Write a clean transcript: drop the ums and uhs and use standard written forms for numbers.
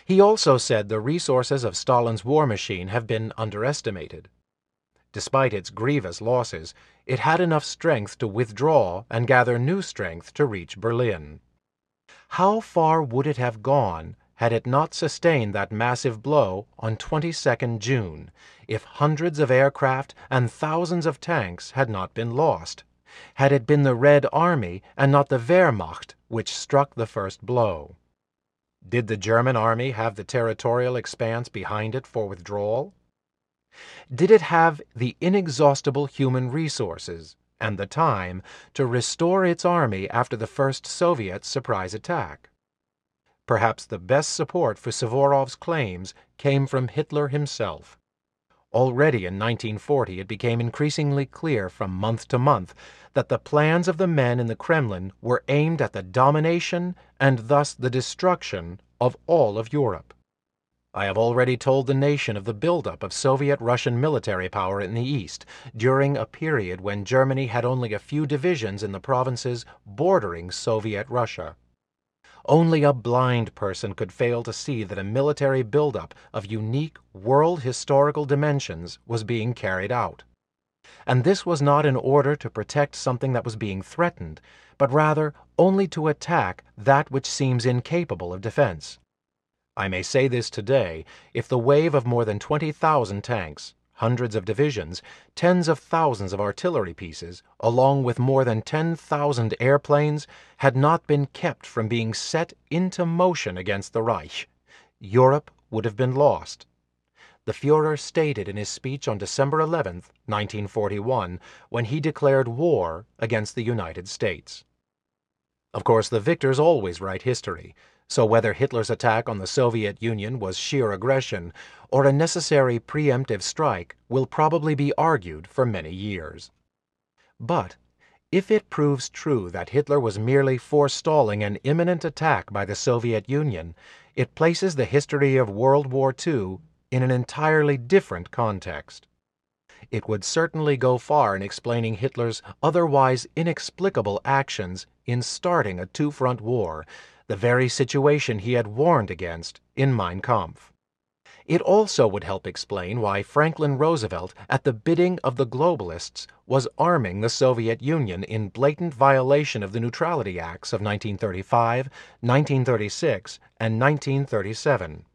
He also said the resources of Stalin's war machine have been underestimated. Despite its grievous losses, it had enough strength to withdraw and gather new strength to reach Berlin. How far would it have gone had it not sustained that massive blow on 22nd June, if hundreds of aircraft and thousands of tanks had not been lost? Had it been the Red Army and not the Wehrmacht which struck the first blow? Did the German army have the territorial expanse behind it for withdrawal? Did it have the inexhaustible human resources and the time to restore its army after the first Soviet surprise attack? Perhaps the best support for Suvorov's claims came from Hitler himself. Already in 1940 it became increasingly clear from month to month that the plans of the men in the Kremlin were aimed at the domination and thus the destruction of all of Europe. I have already told the nation of the buildup of Soviet-Russian military power in the East during a period when Germany had only a few divisions in the provinces bordering Soviet Russia. Only a blind person could fail to see that a military buildup of unique world historical dimensions was being carried out. And this was not in order to protect something that was being threatened, but rather only to attack that which seems incapable of defense. I may say this today, if the wave of more than 20,000 tanks, hundreds of divisions, tens of thousands of artillery pieces, along with more than 10,000 airplanes, had not been kept from being set into motion against the Reich, Europe would have been lost. The Führer stated in his speech on December 11, 1941, when he declared war against the United States. Of course, the victors always write history, so whether Hitler's attack on the Soviet Union was sheer aggression or a necessary preemptive strike will probably be argued for many years. But if it proves true that Hitler was merely forestalling an imminent attack by the Soviet Union, it places the history of World War II in an entirely different context. It would certainly go far in explaining Hitler's otherwise inexplicable actions in starting a two-front war, the very situation he had warned against in Mein Kampf. It also would help explain why Franklin Roosevelt, at the bidding of the globalists, was arming the Soviet Union in blatant violation of the Neutrality Acts of 1935, 1936, and 1937.